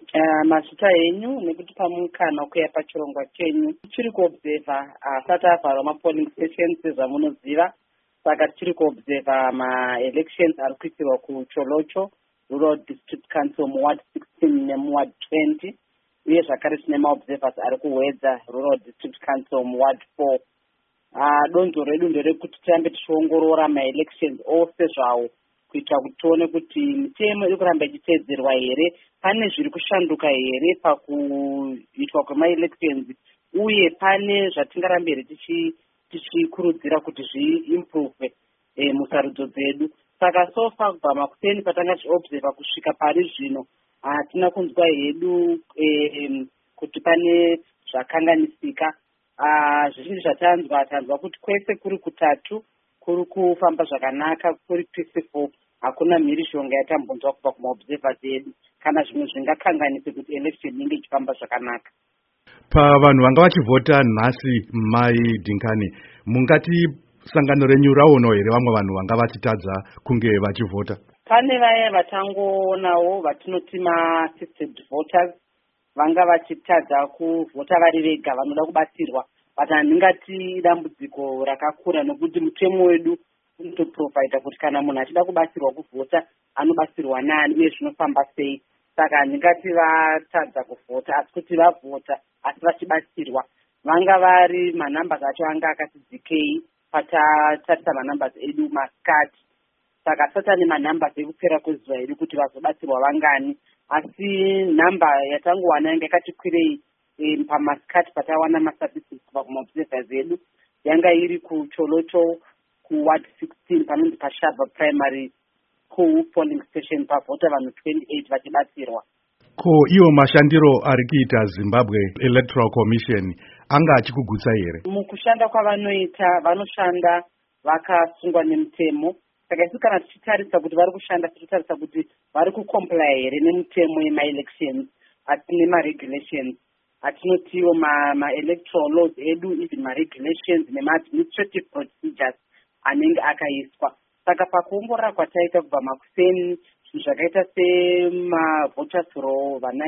Mazita enyu nekutipa mukana wekuuya pachirongwa chenyu. Tichiri kuobserva asati avharwa mapolling stations sezvamunoziva. Saka tichiri kuobserva ma-elections ari kuitirwa kuCholocho Rural District Council muward 16 nemuward 20. Uye zvakare tine maobservers ari kuwedza Rural District Council muward 4. Donzvo redu nderekuti tirambe tichiongorora ma-elections ose zvawo kuitira kuti tione kuti mitemo iri kuramba ichiteedzerwa here, pane zviri kushanduka here pakuitwa kwema-elections, uye pane zvatingarambere tichikurudzira kuti zviimprove musarudzo dzedu. Saka sofa kubva makuseni patanga tichiobserva kusvika pari zvino hatina kunzwa hedu kuti pane zvakanganisika. Zvizhinji zvatanzwa kuti kwese kuri kutatu kuri kufamba zvakanaka, kuri peaceful, hakuna mhirizhonga yatambonzwa kubva kumaobservers edu kana zvimwe zvingakanganise kuti election inge ichifamba zvakanaka. Pavanhu vanga vachivhota nhasi Mai Dinkani, mungati sangano renyu raonawo here vamwe vanhu vanga vachitadza kunge vachivhota? Pane vaya vatangoonawo vatinoti ma-assisted voters vanga vachitadza kuvhota vari vega, vanoda kubatsirwa. But handingati dambudziko rakakura nokuti mutemo wedu unotoprovhaidha kuti kana munhu achida kubatsirwa kuvhota anobatsirwa nani uye zvinofamba sei. Saka handingati vatadza kuvhota asi kuti vavhota asi vachibatsirwa. Vanga vari manambers acho anga akati dzikei patatarisa manambers edu masikati. Saka asati ane manambers ekupera kwezuva iri kuti vazobatsirwa vangani, asi nhamba yatangowana yanga yakati kwirei pamasikati patawana mastatistics kubva kumaobservers edu yanga iri kuCholocho kuward 16 panonzi paShava primary polling station pavhota vanhu 28 vachibatsirwa. Ko iwo mashandiro ari kuita Zimbabwe Electoral Commission anga achikugutsa here? Mukushanda kwavanoita vanoshanda vakasungwa nemutemo. Saka isu kana tichitarisa kuti vari kushanda tichitarisa kuti vari kucomply here nemutemo yema-elections asi nema-regulations atinotiwo ma-electoral laws edu, even ma-regulations nema-administrative procedures anenge akaiswa. Saka pakuongorora kwataita kubva makuseni zvinhu zvakaita semavoters roll, vana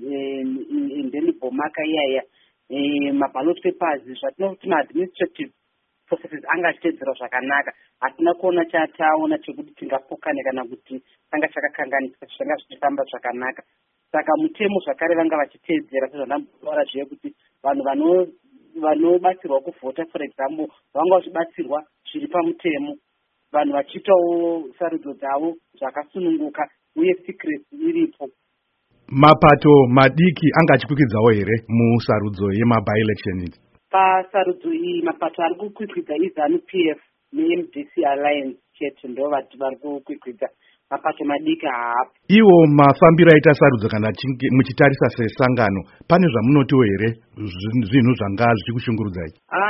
indelible marker iyaya, maballot papers, zvatinokuti ma-administrative processes anga achiteedzerwa zvakanaka. Hatina kuona chataona chekuti tingapokane kana kuti tanga chakakanganisika zvanga zvichifamba zvakanaka. Saka mutemo zvakare vanga vachiteedzera sezvandambotaura zviye kuti vanhu vanobatsirwa kuvhota for example vanga vachibatsirwa zviri pamutemo, vanhu vachiitawo sarudzo dzavo zvakasununguka uye secrecy iripo. Mapato madiki anga achikwikwidzwawo here musarudzo yema-by-election? Pasarudzo iyi mapato ari kukwikwidza iZANU-PF neMDC Alliance chete ndo vari kukwikwidza, mapato madiki haapo. Iwo mafambiro aita sarudzo kana muchitarisa sesangano, pane zvamunotiwo here zvinhu zvanga zvichikushungurudzai?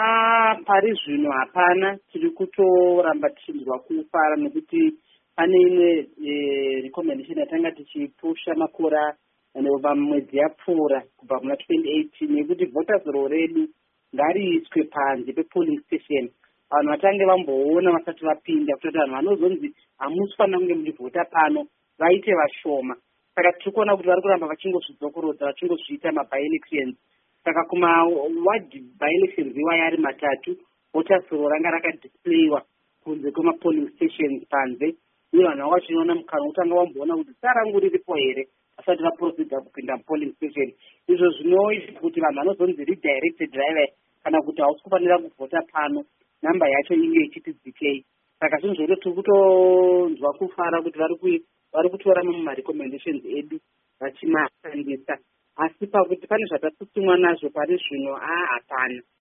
Pari zvino hapana, tiri kutoramba tichinzwa kufara nekuti pane imwe recommendation yatanga tichipusha makore mwedzi yapfuura kubva kuna 2018 yekuti voters roll redu ngariiswe panze pepolling station. Vanhu vatange vamboona vasati vapinda kuti vanhu vanozonzi hamusi fanira kunge muchivhota pano vaite vashoma. Saka tiri kuona kuti vari kuramba vachingozvidzokorodza vachingozviita ma-by-elections. Saka kuma-ward by-elections iwaya ari matatu, voters roll ranga rakadisplayiwa kunze kwema-polling stations panze, uye vanhu vanga vachinoona mukana utanga vamboona kuti sarangu riripo here asati vaprocedha kupinda mu-polling station. Izvo zvinoita kuti vanhu vanozonzi redirected drive kana kuti hausi kufanira kuvhota pano, namba yacho inge ichiti dzikei. Saka zvinhu zvoito tiri kutonzwa kufara kuti vari kutora muma-recommendations edu vachimashandisa, asi pakuti pane zvatatsutsumwa nazvo pari zvino hapana.